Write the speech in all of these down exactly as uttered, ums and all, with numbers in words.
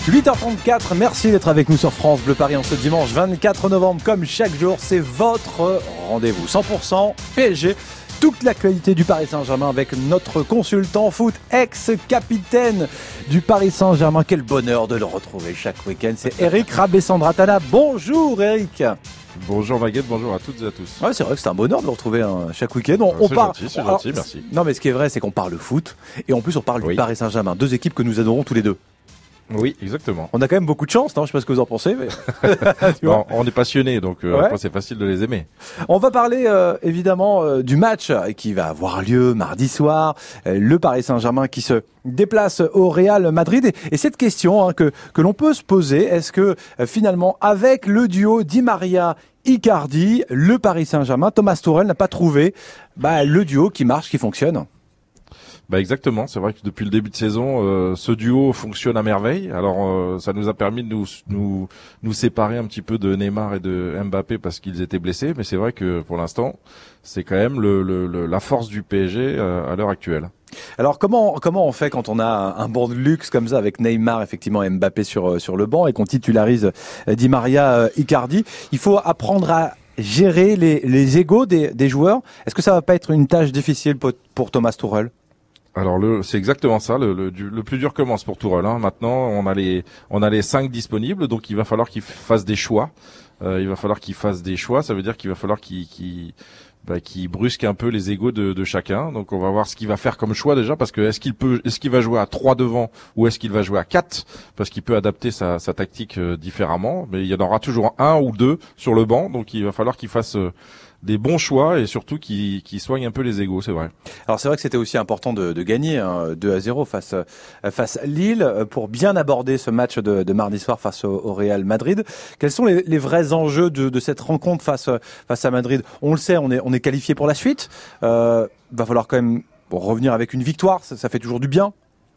huit heures trente-quatre, merci d'être avec nous sur France Bleu Paris en ce dimanche vingt-quatre novembre. Comme chaque jour, c'est votre rendez-vous cent pour cent P S G. Toute l'actualité du Paris Saint-Germain avec notre consultant foot, ex-capitaine du Paris Saint-Germain. Quel bonheur de le retrouver chaque week-end. C'est Eric Rabessandratana. Bonjour Eric. Bonjour Maguette, bonjour à toutes et à tous. Ouais, c'est vrai que c'est un bonheur de le retrouver hein, chaque week-end. On, on c'est parle. gentil, c'est Alors, gentil, merci. Non, mais ce qui est vrai, c'est qu'on parle foot et en plus on parle oui. du Paris Saint-Germain. Deux équipes que nous adorons tous les deux. Oui, exactement. On a quand même beaucoup de chance, non ? Je sais pas ce que vous en pensez. Mais... bon, on est passionnés, donc euh, ouais. après c'est facile de les aimer. On va parler euh, évidemment euh, du match qui va avoir lieu mardi soir. Euh, le Paris Saint-Germain qui se déplace au Real Madrid. Et, et cette question hein, que, que l'on peut se poser, est-ce que euh, finalement avec le duo Di Maria Icardi, le Paris Saint-Germain, Thomas Tuchel n'a pas trouvé bah, le duo qui marche, qui fonctionne ? Bah exactement, c'est vrai que depuis le début de saison, euh, ce duo fonctionne à merveille. Alors euh, ça nous a permis de nous, nous nous séparer un petit peu de Neymar et de Mbappé parce qu'ils étaient blessés, mais c'est vrai que pour l'instant, c'est quand même le, le, le la force du P S G euh, à l'heure actuelle. Alors comment comment on fait quand on a un banc de luxe comme ça avec Neymar effectivement et Mbappé sur sur le banc et qu'on titularise Di Maria Icardi ? Il faut apprendre à gérer les les égos des des joueurs. Est-ce que ça va pas être une tâche difficile pour, pour Thomas Tuchel ? Alors le, c'est exactement ça. Le, le, le plus dur commence pour Tuchel. Hein. Maintenant, on a les, on a les cinq disponibles, donc il va falloir qu'il fasse des choix. Euh, il va falloir qu'il fasse des choix. Ça veut dire qu'il va falloir qu'il, qu'il, bah, qu'il brusque un peu les égos de, de chacun. Donc on va voir ce qu'il va faire comme choix déjà, parce que est-ce qu'il peut, est-ce qu'il va jouer à trois devant ou est-ce qu'il va jouer à quatre, parce qu'il peut adapter sa, sa tactique euh, différemment. Mais il y en aura toujours un ou deux sur le banc, donc il va falloir qu'il fasse euh, des bons choix et surtout qui qui soignent un peu les égos, c'est vrai. Alors c'est vrai que c'était aussi important de, de gagner hein, deux à zéro face face à Lille pour bien aborder ce match de, de mardi soir face au, au Real Madrid. Quels sont les, les vrais enjeux de, de cette rencontre face face à Madrid ? On le sait, on est on est qualifié pour la suite. Euh, va falloir quand même bon, revenir avec une victoire, ça, ça fait toujours du bien.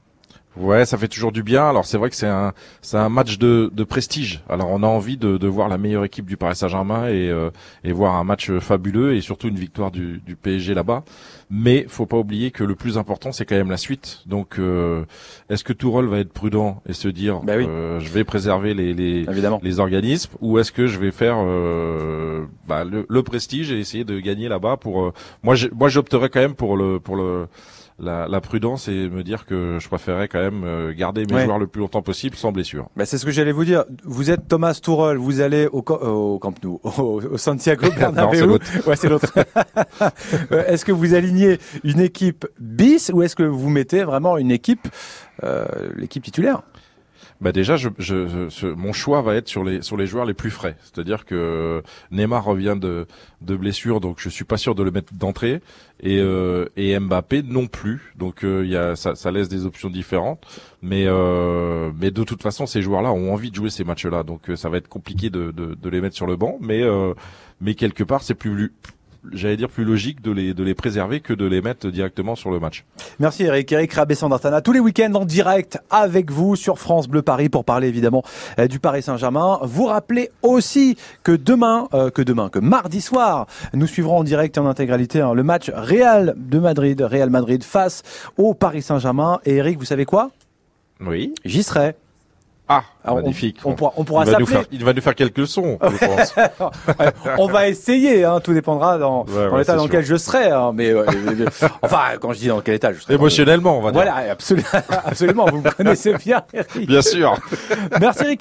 Ouais, ça fait toujours du bien. Alors c'est vrai que c'est un c'est un match de de prestige. Alors on a envie de de voir la meilleure équipe du Paris Saint-Germain et euh, et voir un match fabuleux et surtout une victoire du du P S G là-bas. Mais faut pas oublier que le plus important c'est quand même la suite. Donc euh, est-ce que Tuchel va être prudent et se dire bah oui. euh, je vais préserver les les Évidemment. les organismes ou est-ce que je vais faire euh, bah, le, le prestige et essayer de gagner là-bas pour euh, moi je, moi j'opterais quand même pour le pour le La, la prudence et me dire que je préférais quand même garder mes ouais. joueurs le plus longtemps possible sans blessure. Bah c'est ce que j'allais vous dire. vous êtes Thomas Tuchel, vous allez au, au Camp Nou, au, au Santiago Bernabéu. Non, c'est l'autre. Ouais, c'est l'autre. Est-ce que vous alignez une équipe bis ou est-ce que vous mettez vraiment une équipe, euh, l'équipe titulaire ? Bah déjà, je, je, je, mon choix va être sur les sur les joueurs les plus frais. C'est-à-dire que Neymar revient de de blessure, donc je suis pas sûr de le mettre d'entrée, et euh, et Mbappé non plus. Donc il euh, y a ça, ça laisse des options différentes. Mais euh, mais de toute façon, ces joueurs-là ont envie de jouer ces matchs-là, donc euh, ça va être compliqué de de, de les mettre sur le banc. Mais euh, mais quelque part, c'est plus j'allais dire plus logique de les de les préserver que de les mettre directement sur le match. Merci Eric. Eric Rabessandratana, tous les week-ends en direct avec vous sur France Bleu Paris pour parler évidemment euh, du Paris Saint-Germain. Vous rappelez aussi que demain, euh, que demain, que mardi soir, nous suivrons en direct et en intégralité hein, le match Real de Madrid, Real Madrid face au Paris Saint-Germain. Et Eric, vous savez quoi ? Oui. J'y serai. Ah, alors magnifique. On, on pourra, on pourra il, va nous s'appeler. faire, il va nous faire quelques sons, je pense. On va essayer, hein, tout dépendra dans, ouais, dans ouais, l'état dans sûr. lequel je serai. Hein, mais euh, enfin, quand je dis dans quel état, je serai. Émotionnellement, on va dire. Voilà, absolument, absolument. Vous me connaissez bien, Eric. Bien sûr. Merci, Eric.